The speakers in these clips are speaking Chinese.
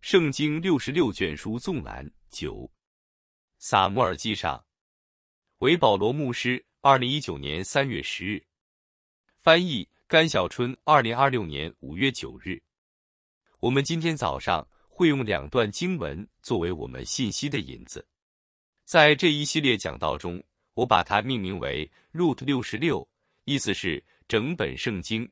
圣经66卷书纵览9。撒母耳记上，为保罗牧师，2019年3月10日。翻译甘小春，2026年5月9日。我们今天早上会用2段经文作为我们信息的引子。在这一系列讲道中，我把它命名为 Root 66，意思是整本圣经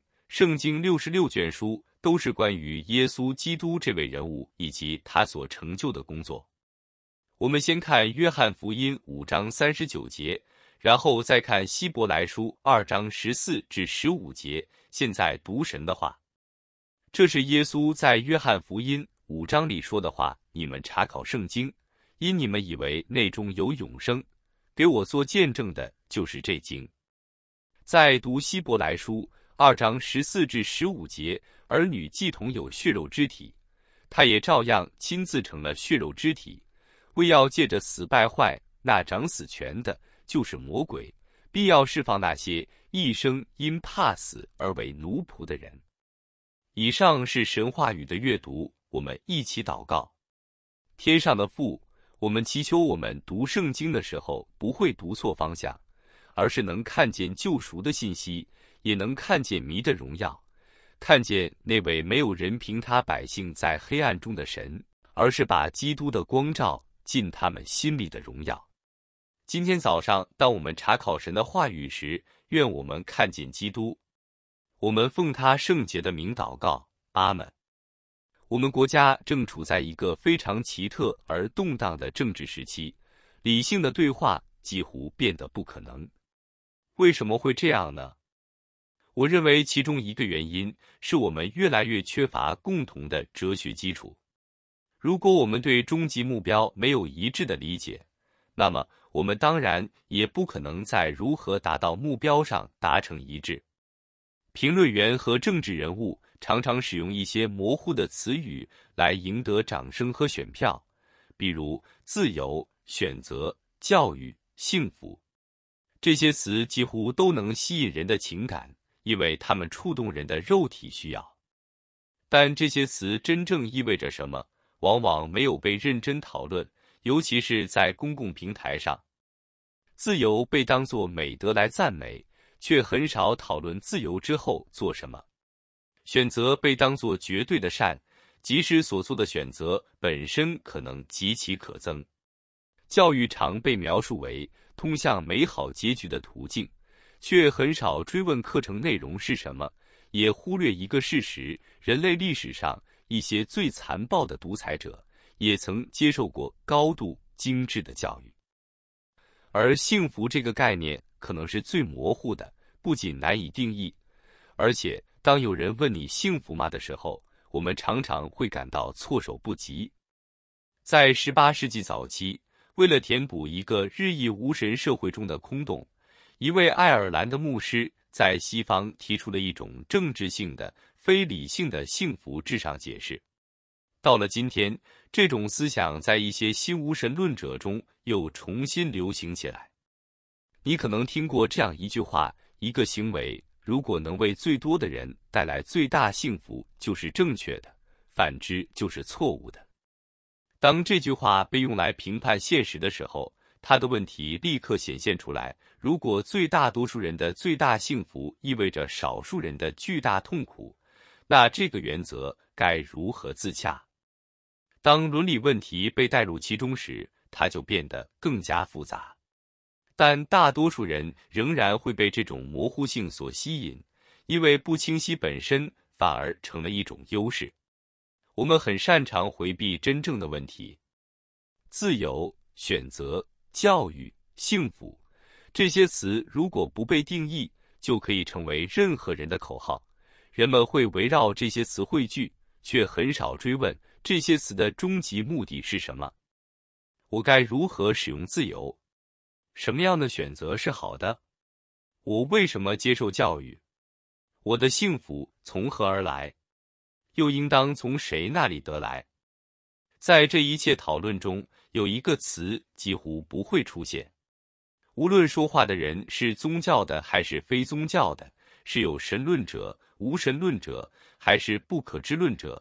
66卷书都是关于耶稣基督这位人物以及他所成就的工作。我们先看约翰福音5章39节，然后再看希伯来书2章14至15节。现在读神的话，这是耶稣在约翰福音5章里说的话：你们查考圣经，因你们以为内中有永生，给我做见证的就是这经。在读希伯来书2章14至15节，儿女既同有血肉之体，他也照样亲自成了血肉之体，为要借着死败坏那掌死权的，就是魔鬼，必要释放那些一生因怕死而为奴仆的人。以上是神话语的阅读，我们一起祷告。天上的父，我们祈求我们读圣经的时候不会读错方向，而是能看见救赎的信息，也能看见迷的荣耀，看见那位没有人凭他百姓在黑暗中的神，而是把基督的光照进他们心里的荣耀。今天早上当我们查考神的话语时，愿我们看见基督。我们奉他圣洁的名祷告，阿们。我们国家正处在一个非常奇特而动荡的政治时期，理性的对话几乎变得不可能。为什么会这样呢？我认为其中一个原因是我们越来越缺乏共同的哲学基础。如果我们对终极目标没有一致的理解，那么我们当然也不可能在如何达到目标上达成一致。评论员和政治人物常常使用一些模糊的词语来赢得掌声和选票，比如自由、选择、教育、幸福。这些词几乎都能吸引人的情感，因为它们触动人的肉体需要。但这些词真正意味着什么，往往没有被认真讨论，尤其是在公共平台上。自由被当作美德来赞美，却很少讨论自由之后做什么。选择被当作绝对的善，即使所做的选择本身可能极其可憎。教育常被描述为通向美好结局的途径，却很少追问课程内容是什么，也忽略一个事实：人类历史上一些最残暴的独裁者也曾接受过高度精致的教育。而幸福这个概念可能是最模糊的，不仅难以定义，而且当有人问你幸福吗的时候，我们常常会感到措手不及。在18世纪早期，为了填补一个日益无神社会中的空洞，一位爱尔兰的牧师在西方提出了一种政治性的、非理性的幸福至上解释。到了今天，这种思想在一些新无神论者中又重新流行起来。你可能听过这样一句话：一个行为如果能为最多的人带来最大幸福，就是正确的，反之就是错误的。当这句话被用来评判现实的时候，它的问题立刻显现出来：如果最大多数人的最大幸福意味着少数人的巨大痛苦，那这个原则该如何自洽？当伦理问题被带入其中时，它就变得更加复杂。但大多数人仍然会被这种模糊性所吸引，因为不清晰本身反而成了一种优势。我们很擅长回避真正的问题。自由、选择、教育、幸福，这些词如果不被定义，就可以成为任何人的口号。人们会围绕这些词汇聚，却很少追问这些词的终极目的是什么。我该如何使用自由？什么样的选择是好的？我为什么接受教育？我的幸福从何而来？又应当从谁那里得来？在这一切讨论中，有一个词几乎不会出现。无论说话的人是宗教的还是非宗教的，是有神论者、无神论者，还是不可知论者，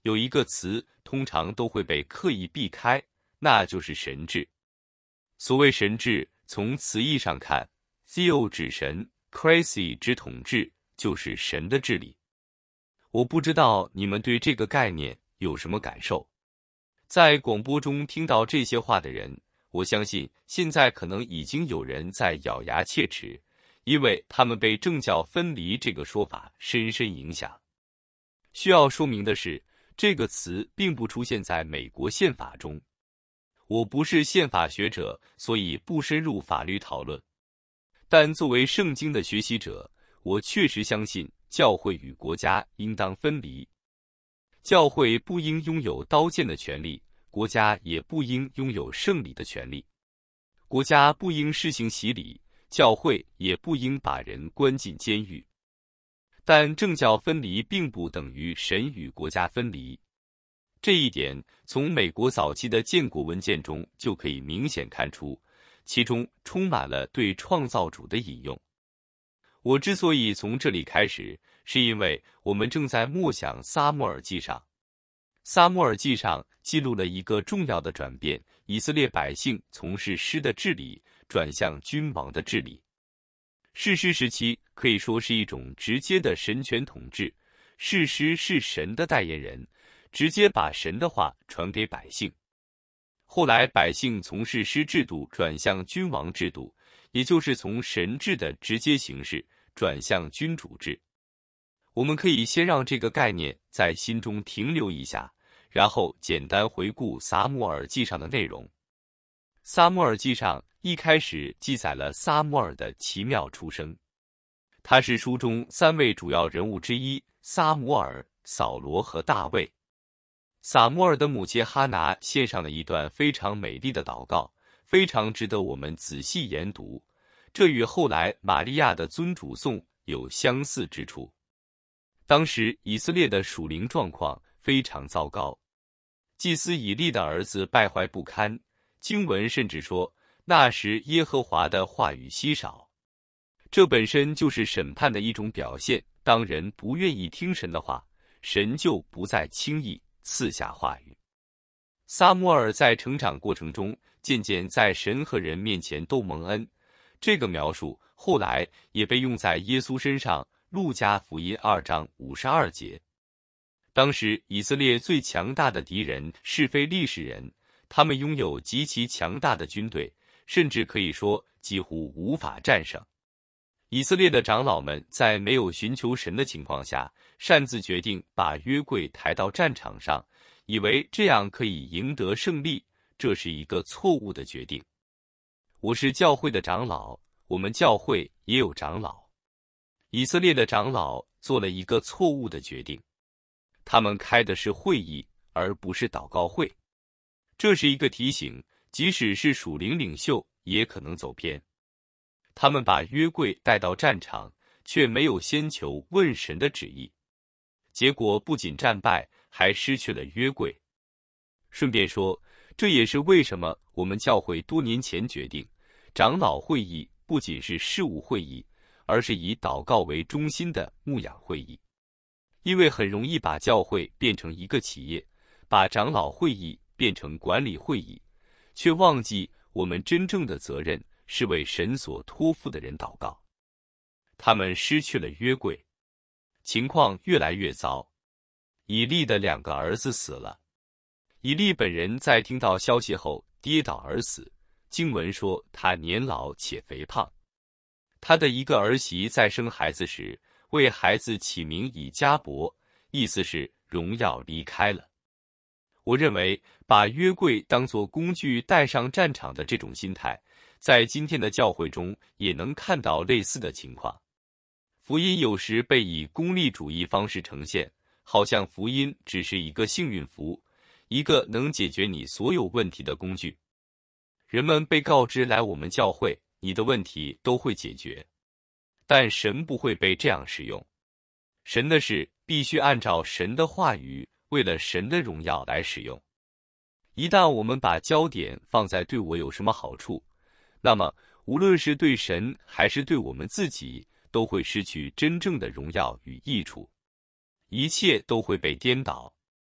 有一个词通常都会被刻意避开，那就是神治。所谓神治，从词义上看 ，theo 指神 ，crazy 指统治，就是神的治理。我不知道你们对这个概念有什么感受。在广播中听到这些话的人，我相信现在可能已经有人在咬牙切齿，因为他们被政教分离这个说法深深影响。需要说明的是，这个词并不出现在美国宪法中。我不是宪法学者，所以不深入法律讨论。但作为圣经的学习者，我确实相信教会与国家应当分离。教会不应拥有刀剑的权利，国家也不应拥有圣礼的权利。国家不应施行洗礼，教会也不应把人关进监狱。但政教分离并不等于神与国家分离。这一点从美国早期的建国文件中就可以明显看出，其中充满了对创造主的引用。我之所以从这里开始，是因为我们正在默想撒母耳记上。撒母耳记上记录了一个重要的转变，以色列百姓从士师的治理转向君王的治理。士师时期可以说是一种直接的神权统治，士师是神的代言人，直接把神的话传给百姓。后来百姓从士师制度转向君王制度，也就是从神治的直接形式转向君主制。我们可以先让这个概念在心中停留一下，然后简单回顾撒母耳记上的内容。撒母耳记上一开始记载了撒母耳的奇妙出生，他是书中3位主要人物之一，撒母耳、扫罗和大卫。撒母耳的母亲哈拿献上了一段非常美丽的祷告，非常值得我们仔细研读，这与后来玛利亚的尊主颂有相似之处。当时以色列的属灵状况非常糟糕，祭司以利的儿子败坏不堪，经文甚至说那时耶和华的话语稀少。这本身就是审判的一种表现，当人不愿意听神的话，神就不再轻易赐下话语。撒母耳在成长过程中渐渐在神和人面前都蒙恩，这个描述后来也被用在耶稣身上，路加福音2章52节。当时以色列最强大的敌人是非利士人，他们拥有极其强大的军队，甚至可以说几乎无法战胜。以色列的长老们在没有寻求神的情况下，擅自决定把约柜抬到战场上，以为这样可以赢得胜利，这是一个错误的决定。我是教会的长老，我们教会也有长老。以色列的长老做了一个错误的决定，他们开的是会议，而不是祷告会。这是一个提醒，即使是属灵领袖也可能走偏。他们把约柜带到战场，却没有先求问神的旨意，结果不仅战败，还失去了约柜。顺便说，这也是为什么我们教会多年前决定，长老会议不仅是事务会议，而是以祷告为中心的牧养会议。因为很容易把教会变成一个企业，把长老会议变成管理会议，却忘记我们真正的责任是为神所托付的人祷告。他们失去了约柜，情况越来越糟。以利的2个儿子死了，以利本人在听到消息后跌倒而死，经文说他年老且肥胖。他的一个儿媳在生孩子时，为孩子起名以迦伯，意思是荣耀离开了。我认为把约柜当作工具带上战场的这种心态，在今天的教会中也能看到类似的情况。福音有时被以功利主义方式呈现，好像福音只是一个幸运符，一个能解决你所有问题的工具。人们被告知来我们教会，你的问题都会解决。但神不会被这样使用，神的事必须按照神的话语，为了神的荣耀来使用。一旦我们把焦点放在对我有什么好处，那么无论是对神还是对我们自己，都会失去真正的荣耀与益处，一切都会被颠倒。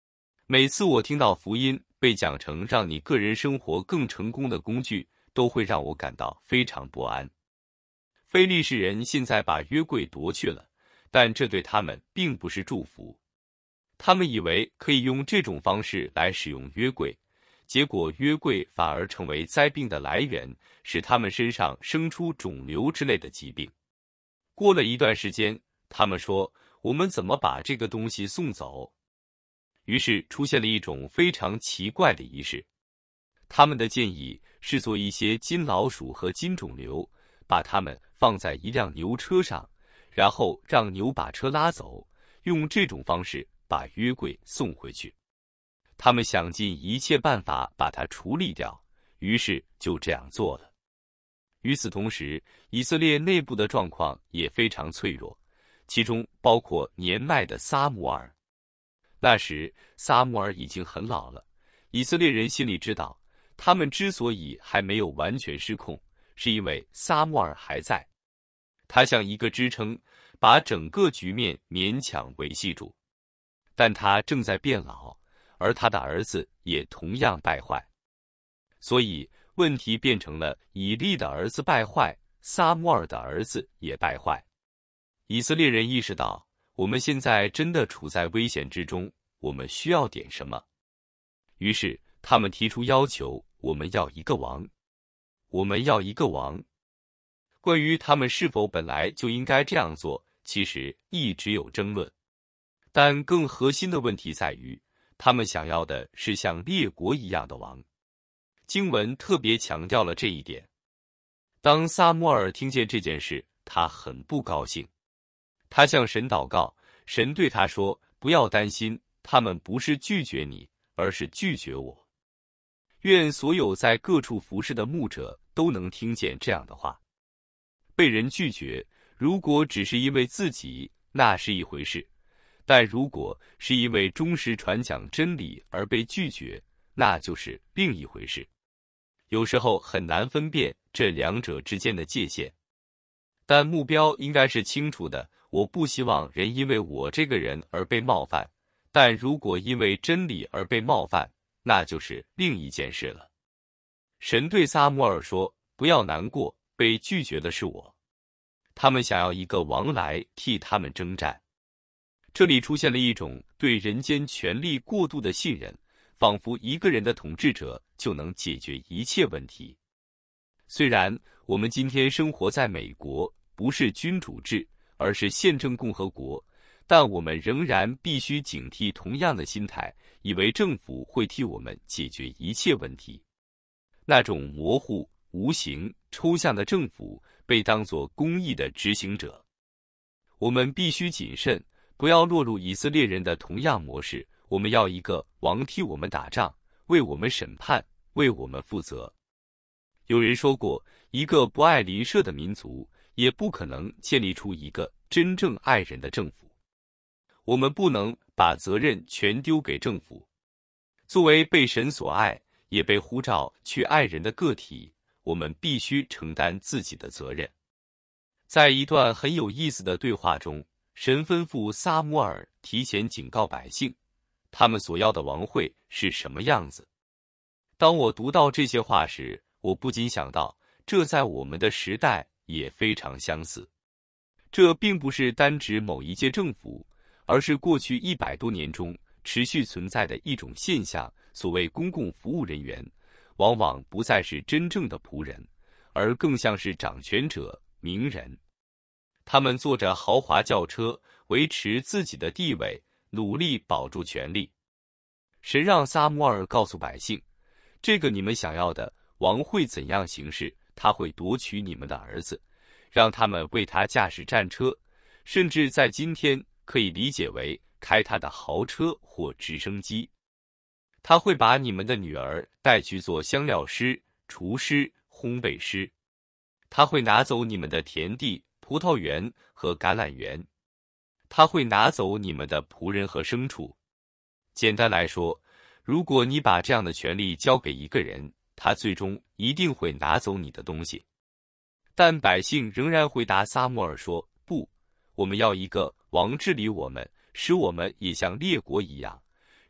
每次我听到福音被讲成让你个人生活更成功的工具，都会让我感到非常不安。非利士人现在把约柜夺去了，但这对他们并不是祝福。他们以为可以用这种方式来使用约柜，结果约柜反而成为灾病的来源，使他们身上生出肿瘤之类的疾病。过了一段时间，他们说：“我们怎么把这个东西送走？”于是出现了一种非常奇怪的仪式。他们的建议是做一些金老鼠和金肿瘤，把它们放在一辆牛车上，然后让牛把车拉走，用这种方式把约柜送回去。他们想尽一切办法把它处理掉，于是就这样做了。与此同时，以色列内部的状况也非常脆弱，其中包括年迈的撒母耳。那时撒母耳已经很老了，以色列人心里知道，他们之所以还没有完全失控，是因为撒母耳还在。他像一个支撑，把整个局面勉强维系住。但他正在变老，而他的儿子也同样败坏。所以问题变成了以利的儿子败坏，撒母耳的儿子也败坏。以色列人意识到，我们现在真的处在危险之中，我们需要点什么。于是他们提出要求，我们要一个王，我们要一个王。关于他们是否本来就应该这样做，其实一直有争论。但更核心的问题在于，他们想要的是像列国一样的王。经文特别强调了这一点。当撒母耳听见这件事，他很不高兴。他向神祷告，神对他说：“不要担心，他们不是拒绝你，而是拒绝我。”愿所有在各处服侍的牧者都能听见这样的话。被人拒绝，如果只是因为自己，那是一回事；但如果是因为忠实传讲真理而被拒绝，那就是另一回事。有时候很难分辨这两者之间的界限，但目标应该是清楚的。我不希望人因为我这个人而被冒犯，但如果因为真理而被冒犯，那就是另一件事了。神对撒母耳说：“不要难过，被拒绝的是我。”他们想要一个王来替他们征战。这里出现了一种对人间权力过度的信任，仿佛一个人的统治者就能解决一切问题。虽然我们今天生活在美国，不是君主制，而是宪政共和国，但我们仍然必须警惕同样的心态，以为政府会替我们解决一切问题。那种模糊、无形、抽象的政府被当作公义的执行者。我们必须谨慎，不要落入以色列人的同样模式。我们要一个王替我们打仗，为我们审判，为我们负责。有人说过，一个不爱邻舍的民族，也不可能建立出一个真正爱人的政府。我们不能把责任全丢给政府。作为被神所爱，也被呼召去爱人的个体，我们必须承担自己的责任。在一段很有意思的对话中，神吩咐撒母耳提前警告百姓，他们所要的王会是什么样子。当我读到这些话时，我不禁想到，这在我们的时代也非常相似。这并不是单指某一届政府，而是过去100多年中持续存在的一种现象。所谓公共服务人员，往往不再是真正的仆人，而更像是掌权者、名人。他们坐着豪华轿车，维持自己的地位，努力保住权力。神让撒母耳告诉百姓，这个你们想要的王会怎样行事，他会夺取你们的儿子，让他们为他驾驶战车，甚至在今天可以理解为开他的豪车或直升机。他会把你们的女儿带去做香料师、厨师、烘焙师。他会拿走你们的田地、葡萄园和橄榄园。他会拿走你们的仆人和牲畜。简单来说，如果你把这样的权利交给一个人，他最终一定会拿走你的东西。但百姓仍然回答撒母耳说：“不，我们要一个王治理我们，使我们也像列国一样，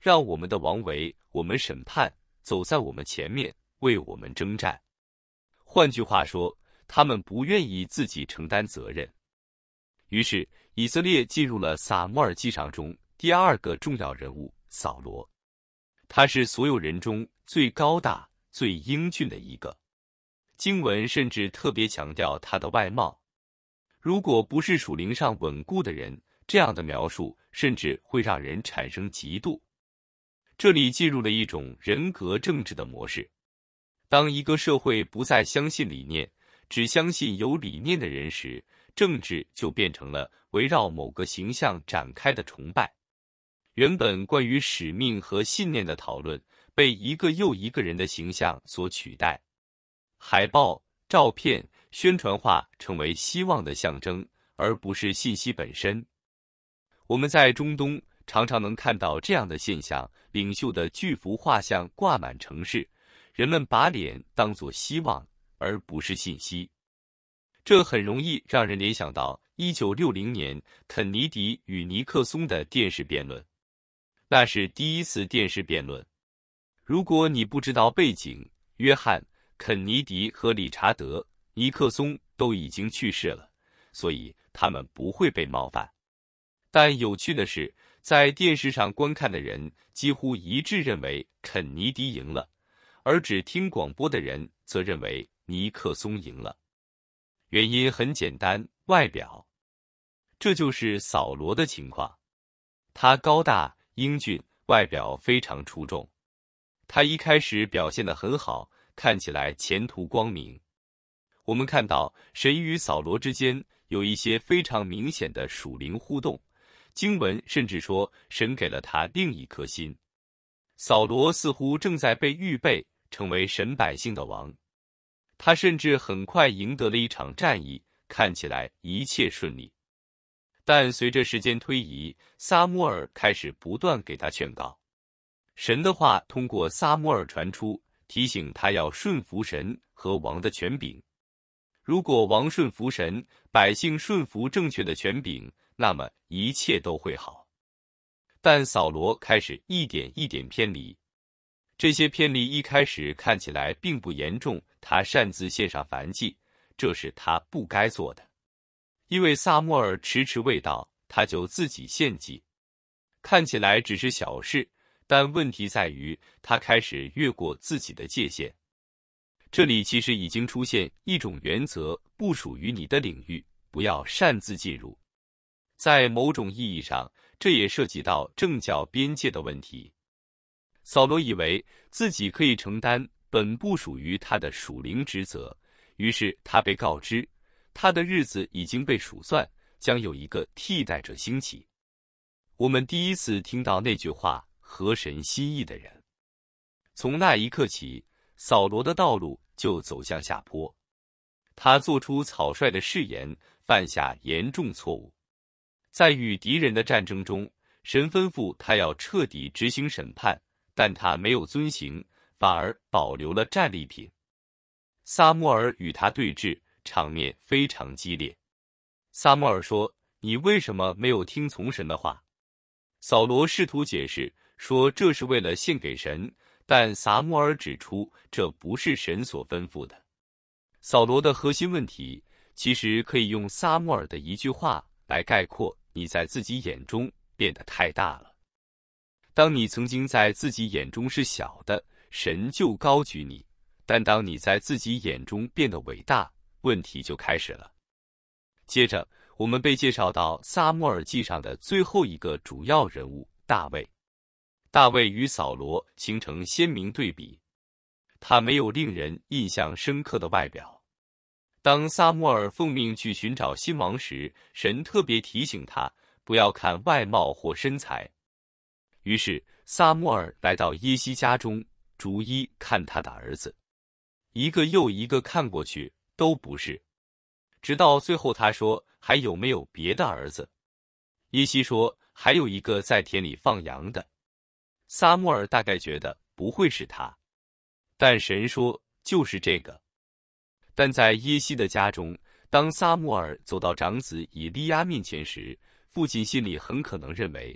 让我们的王为我们审判，走在我们前面，为我们征战。换句话说，他们不愿意自己承担责任。于是，以色列进入了撒母耳记上中第二个重要人物扫罗。他是所有人中最高大、最英俊的一个。经文甚至特别强调他的外貌。如果不是属灵上稳固的人，这样的描述甚至会让人产生嫉妒。这里进入了一种人格政治的模式。当一个社会不再相信理念，只相信有理念的人时，政治就变成了围绕某个形象展开的崇拜。原本关于使命和信念的讨论，被一个又一个人的形象所取代。海报、照片、宣传画成为希望的象征，而不是信息本身。我们在中东常常能看到这样的现象：领袖的巨幅画像挂满城市，人们把脸当作希望，而不是信息。这很容易让人联想到1960年肯尼迪与尼克松的电视辩论。那是第一次电视辩论。如果你不知道背景，约翰·肯尼迪和理查德·尼克松都已经去世了，所以他们不会被冒犯。但有趣的是，在电视上观看的人几乎一致认为肯尼迪赢了，而只听广播的人则认为尼克松赢了。原因很简单，外表。这就是扫罗的情况。他高大英俊，外表非常出众。他一开始表现得很好，看起来前途光明。我们看到神与扫罗之间有一些非常明显的属灵互动，经文甚至说神给了他另一颗心。扫罗似乎正在被预备成为神百姓的王，他甚至很快赢得了一场战役，看起来一切顺利。但随着时间推移，撒母耳开始不断给他劝告。神的话通过撒母耳传出，提醒他要顺服神和王的权柄。如果王顺服神，百姓顺服正确的权柄，那么一切都会好。但扫罗开始一点一点偏离。这些偏离一开始看起来并不严重，他擅自献上燔祭，这是他不该做的。因为撒母耳迟迟未到，他就自己献祭。看起来只是小事，但问题在于他开始越过自己的界限。这里其实已经出现一种原则：不属于你的领域，不要擅自进入。在某种意义上，这也涉及到政教边界的问题。扫罗以为自己可以承担本不属于他的属灵职责，于是他被告知他的日子已经被数算，将有一个替代者兴起。我们第一次听到那句话，合神心意的人。从那一刻起，扫罗的道路就走向下坡。他做出草率的誓言，犯下严重错误。在与敌人的战争中，神吩咐他要彻底执行审判，但他没有遵行，反而保留了战利品。撒母耳与他对峙，场面非常激烈。撒母耳说：“你为什么没有听从神的话？”扫罗试图解释说这是为了献给神，但撒母耳指出这不是神所吩咐的。扫罗的核心问题其实可以用撒母耳的一句话来概括：你在自己眼中变得太大了。当你曾经在自己眼中是小的，神就高举你；但当你在自己眼中变得伟大，问题就开始了。接着，我们被介绍到撒母耳记上的最后一个主要人物大卫。大卫与扫罗形成鲜明对比，他没有令人印象深刻的外表。当撒母耳奉命去寻找新王时，神特别提醒他不要看外貌或身材。于是撒母耳来到耶西家中，逐一看他的儿子，一个又一个看过去都不是，直到最后他说：“还有没有别的儿子？”耶西说：“还有一个在田里放羊的。”撒母耳大概觉得不会是他，但神说就是这个。但在耶西的家中，当撒母耳走到长子以利亚面前时，父亲心里很可能认为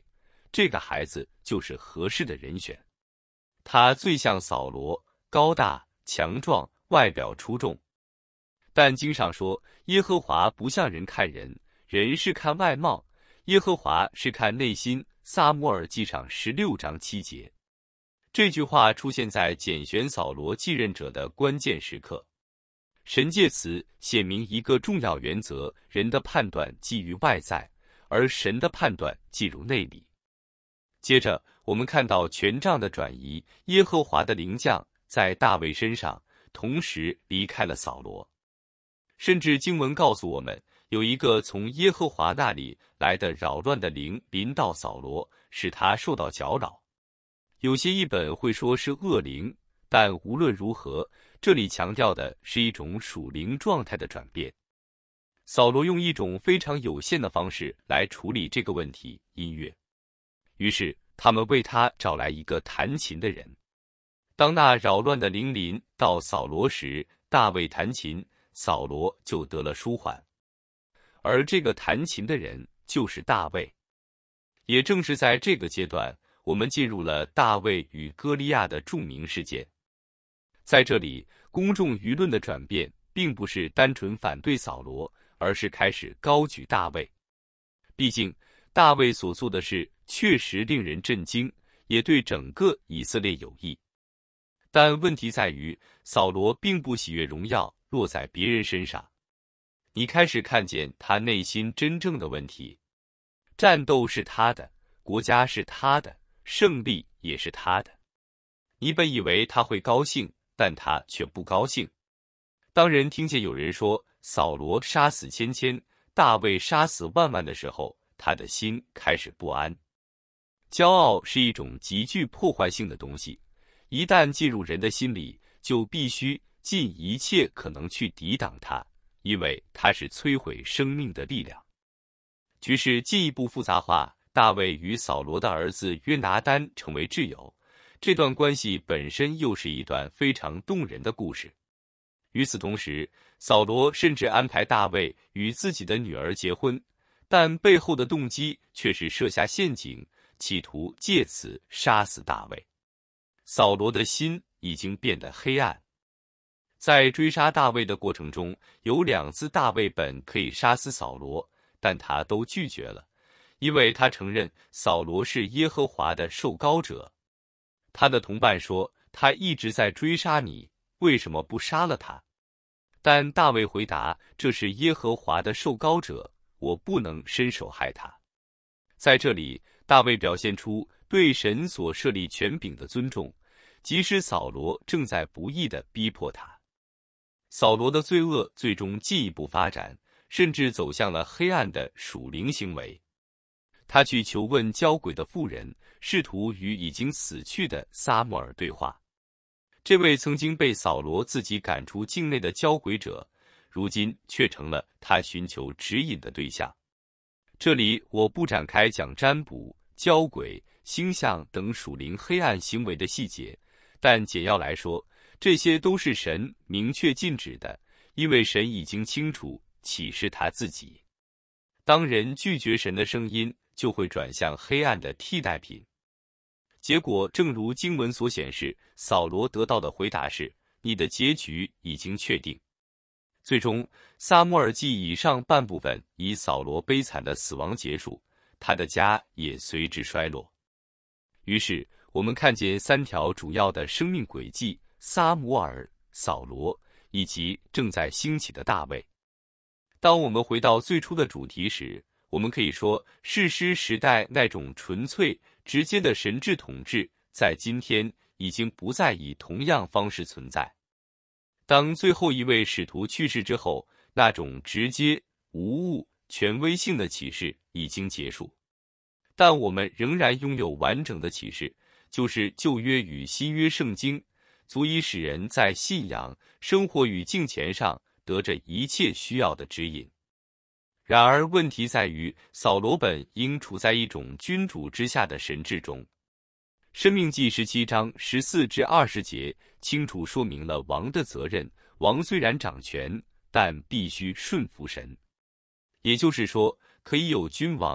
这个孩子就是合适的人选。他最像扫罗，高大强壮，外表出众。但经上说，耶和华不像人看人，人是看外貌，耶和华是看内心。撒母耳记上16章7节。这句话出现在拣选扫罗继任者的关键时刻。神借此显明一个重要原则：人的判断基于外在，而神的判断进入内里。接着，我们看到权杖的转移，耶和华的灵降在大卫身上，同时离开了扫罗。甚至经文告诉我们，有一个从耶和华那里来的扰乱的灵临到扫罗，使他受到搅扰。有些译本会说是恶灵，但无论如何，这里强调的是一种属灵状态的转变。扫罗用一种非常有限的方式来处理这个问题，音乐。于是他们为他找来一个弹琴的人。当那扰乱的灵临到扫罗时，大卫弹琴，扫罗就得了舒缓。而这个弹琴的人就是大卫。也正是在这个阶段，我们进入了大卫与歌利亚的著名事件。在这里，公众舆论的转变并不是单纯反对扫罗，而是开始高举大卫。毕竟，大卫所做的事确实令人震惊，也对整个以色列有益。但问题在于，扫罗并不喜悦荣耀落在别人身上。你开始看见他内心真正的问题。战斗是他的，国家是他的，胜利也是他的。你本以为他会高兴，但他却不高兴。当人听见有人说扫罗杀死千千，大卫杀死万万的时候，他的心开始不安。骄傲是一种极具破坏性的东西，一旦进入人的心里，就必须尽一切可能去抵挡它，因为它是摧毁生命的力量。局势进一步复杂化，大卫与扫罗的儿子约拿单成为挚友，这段关系本身又是一段非常动人的故事。与此同时，扫罗甚至安排大卫与自己的女儿结婚，但背后的动机却是设下陷阱，企图借此杀死大卫。扫罗的心已经变得黑暗。在追杀大卫的过程中，有2次大卫本可以杀死扫罗，但他都拒绝了，因为他承认扫罗是耶和华的受膏者。他的同伴说，他一直在追杀你，为什么不杀了他？但大卫回答，这是耶和华的受膏者，我不能伸手害他。在这里，大卫表现出对神所设立权柄的尊重，即使扫罗正在不义地逼迫他。扫罗的罪恶最终进一步发展，甚至走向了黑暗的属灵行为。他去求问交鬼的妇人，试图与已经死去的撒母耳对话。这位曾经被扫罗自己赶出境内的交鬼者，如今却成了他寻求指引的对象。这里我不展开讲占卜、交鬼、星象等属灵黑暗行为的细节，但简要来说，这些都是神明确禁止的，因为神已经清楚启示他自己。当人拒绝神的声音，就会转向黑暗的替代品。结果正如经文所显示，扫罗得到的回答是，你的结局已经确定。最终，撒母耳记以上半部分以扫罗悲惨的死亡结束，他的家也随之衰落。于是我们看见3条主要的生命轨迹：撒母耳、扫罗以及正在兴起的大卫。当我们回到最初的主题时，我们可以说，士师时代那种纯粹直接的神治统治，在今天已经不再以同样方式存在。当最后一位使徒去世之后，那种直接、无误、权威性的启示已经结束。但我们仍然拥有完整的启示，就是旧约与新约圣经，足以使人在信仰、生活与敬虔上得着一切需要的指引。然而问题在于，扫罗本应处在一种君主之下的神治中。申命记17章14至20节清楚说明了王的责任，王虽然掌权，但必须顺服神。也就是说，可以有君王，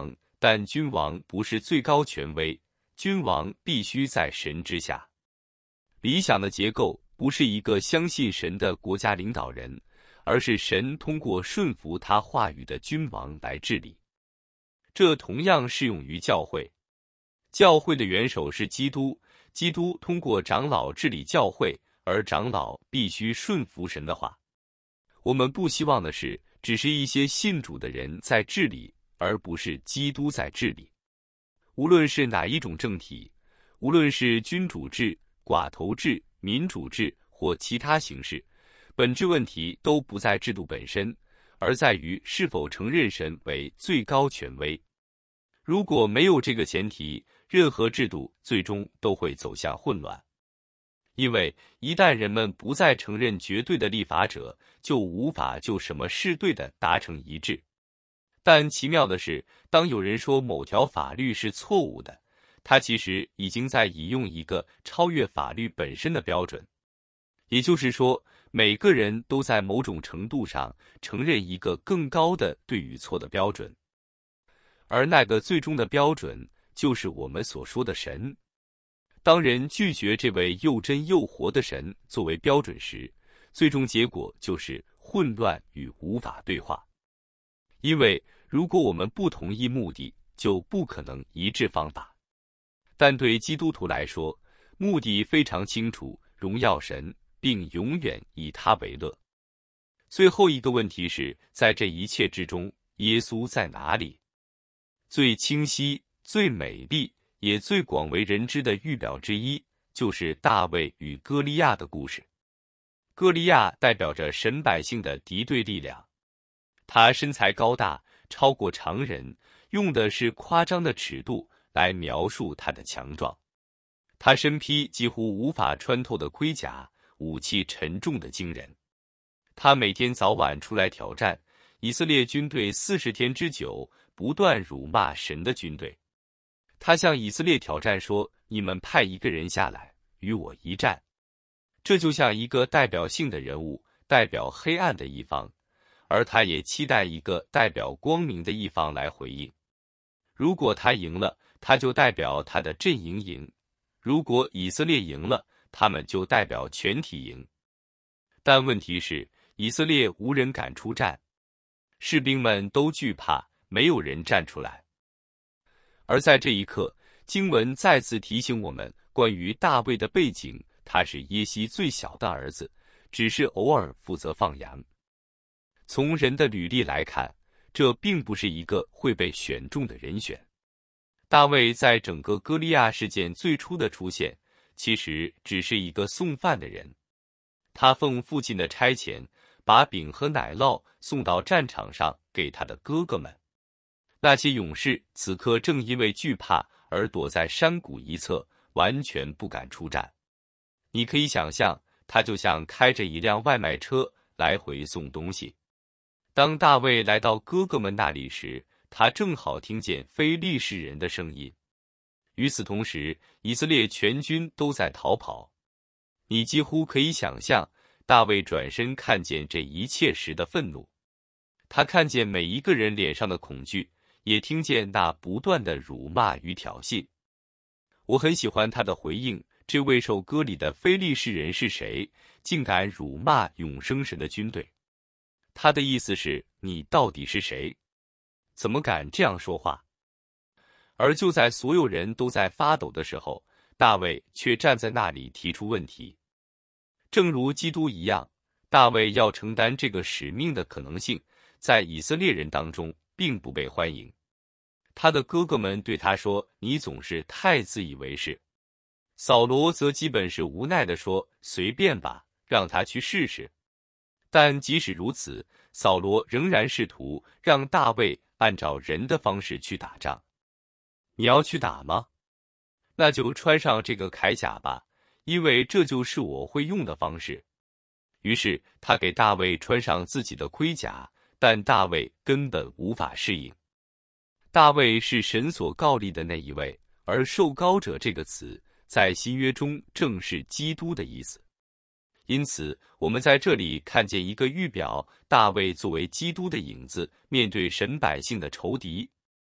但君王不是最高权威，君王必须在神之下。理想的结构不是一个相信神的国家领导人，而是神通过顺服他话语的君王来治理。这同样适用于教会。教会的元首是基督，基督通过长老治理教会，而长老必须顺服神的话。我们不希望的是，只是一些信主的人在治理，而不是基督在治理。无论是哪一种政体，无论是君主制、寡头制、民主制或其他形式，本质问题都不在制度本身，而在于是否承认神为最高权威。如果没有这个前提，任何制度最终都会走向混乱。因为一旦人们不再承认绝对的立法者，就无法就什么是对的达成一致。但奇妙的是，当有人说某条法律是错误的，他其实已经在引用一个超越法律本身的标准。也就是说，每个人都在某种程度上承认一个更高的对与错的标准，而那个最终的标准就是我们所说的神。当人拒绝这位又真又活的神作为标准时，最终结果就是混乱与无法对话。因为如果我们不同意目的，就不可能一致方法。但对基督徒来说，目的非常清楚，荣耀神，并永远以他为乐。最后一个问题是，在这一切之中，耶稣在哪里？最清晰、最美丽也最广为人知的预表之一，就是大卫与歌利亚的故事。歌利亚代表着神百姓的敌对力量，他身材高大，超过常人，用的是夸张的尺度来描述他的强壮。他身披几乎无法穿透的盔甲，武器沉重的惊人。他每天早晚出来挑战，以色列军队40天之久，不断辱骂神的军队。他向以色列挑战说：“你们派一个人下来，与我一战。”这就像一个代表性的人物，代表黑暗的一方，而他也期待一个代表光明的一方来回应。如果他赢了，他就代表他的阵营赢；如果以色列赢了，他们就代表全体赢。但问题是，以色列无人敢出战，士兵们都惧怕，没有人站出来。而在这一刻，经文再次提醒我们关于大卫的背景，他是耶西最小的儿子，只是偶尔负责放羊。从人的履历来看，这并不是一个会被选中的人选。大卫在整个歌利亚事件最初的出现，其实只是一个送饭的人。他奉父亲的差遣，把饼和奶酪送到战场上给他的哥哥们。那些勇士此刻正因为惧怕而躲在山谷一侧，完全不敢出战。你可以想象，他就像开着一辆外卖车来回送东西。当大卫来到哥哥们那里时，他正好听见非利士人的声音。与此同时，以色列全军都在逃跑。你几乎可以想象大卫转身看见这一切时的愤怒。他看见每一个人脸上的恐惧，也听见那不断的辱骂与挑衅。我很喜欢他的回应，这位受割礼的非利士人是谁，竟敢辱骂永生神的军队？他的意思是，你到底是谁？怎么敢这样说话？而就在所有人都在发抖的时候，大卫却站在那里提出问题。正如基督一样，大卫要承担这个使命的可能性，在以色列人当中并不被欢迎。他的哥哥们对他说：“你总是太自以为是。”扫罗则基本是无奈地说：“随便吧，让他去试试。”但即使如此，扫罗仍然试图让大卫按照人的方式去打仗。你要去打吗？那就穿上这个铠甲吧，因为这就是我会用的方式。于是他给大卫穿上自己的盔甲，但大卫根本无法适应。大卫是神所膏立的那一位，而受膏者这个词在新约中正是基督的意思。因此，我们在这里看见一个预表大卫作为基督的影子，面对神百姓的仇敌。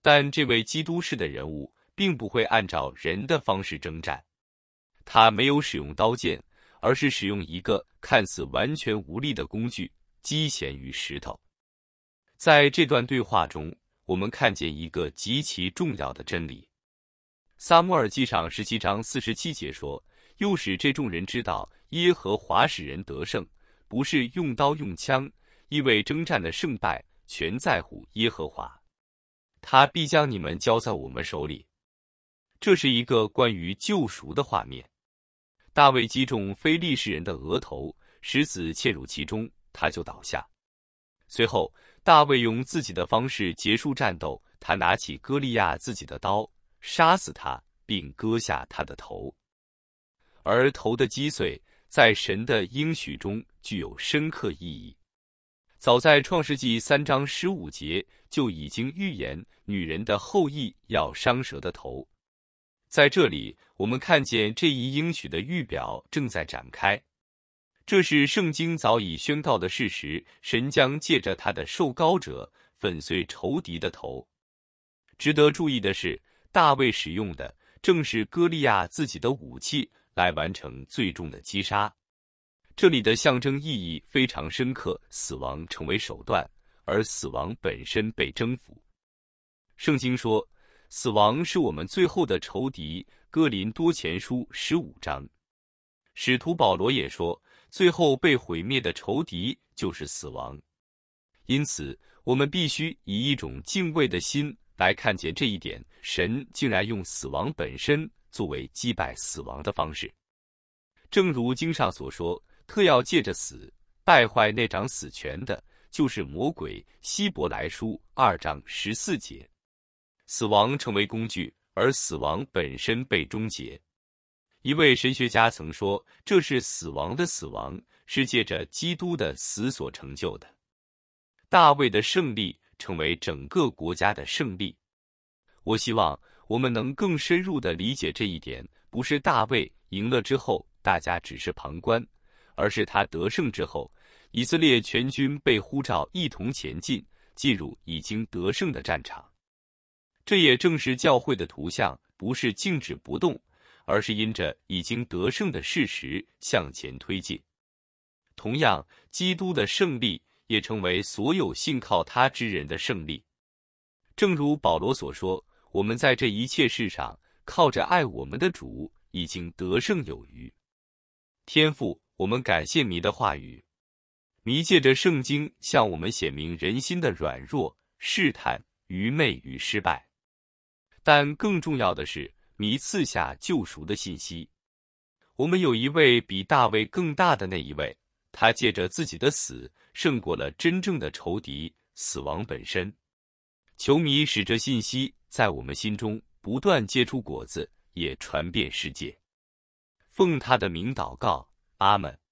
但这位基督式的人物并不会按照人的方式征战，他没有使用刀剑，而是使用一个看似完全无力的工具——击弦与石头。在这段对话中，我们看见一个极其重要的真理。撒母耳记上17章47节说：“又使这众人知道，耶和华使人得胜，不是用刀用枪，因为征战的胜败全在乎耶和华。他必将你们交在我们手里。”这是一个关于救赎的画面。大卫击中非利士人的额头，石子切入其中，他就倒下。随后，大卫用自己的方式结束战斗，他拿起歌利亚自己的刀，杀死他，并割下他的头。而头的击碎，在神的应许中具有深刻意义。早在创世纪3章15节就已经预言女人的后裔要伤蛇的头。在这里，我们看见这一应许的预表正在展开。这是圣经早已宣告的事实，神将借着他的受膏者粉碎仇敌的头。值得注意的是，大卫使用的正是歌利亚自己的武器来完成最终的击杀。这里的象征意义非常深刻，死亡成为手段，而死亡本身被征服。圣经说，死亡是我们最后的仇敌，哥林多前书15章。使徒保罗也说，最后被毁灭的仇敌就是死亡。因此，我们必须以一种敬畏的心来看见这一点，神竟然用死亡本身作为击败死亡的方式。正如经上所说，特要借着死败坏那掌死权的，就是魔鬼。希伯来书2章14节。死亡成为工具，而死亡本身被终结。一位神学家曾说，这是死亡的死亡，是借着基督的死所成就的。大卫的胜利成为整个国家的胜利。我希望我们能更深入地理解这一点，不是大卫赢了之后大家只是旁观，而是他得胜之后，以色列全军被呼召一同前进，进入已经得胜的战场。这也正是教会的图像，不是静止不动，而是因着已经得胜的事实向前推进。同样，基督的胜利也成为所有信靠他之人的胜利。正如保罗所说，我们在这一切事上靠着爱我们的主，已经得胜有余。天父，我们感谢祢的话语，祢借着圣经向我们显明人心的软弱、试探、愚昧与失败。但更重要的是，祢赐下救赎的信息。我们有一位比大卫更大的那一位，他借着自己的死胜过了真正的仇敌死亡本身。求祢使这信息在我们心中不断结出果子，也传遍世界。奉他的名祷告，阿们。